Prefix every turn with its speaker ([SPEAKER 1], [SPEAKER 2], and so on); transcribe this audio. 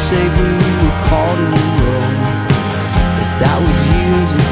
[SPEAKER 1] safe when we were caught in the road. But that was years ago.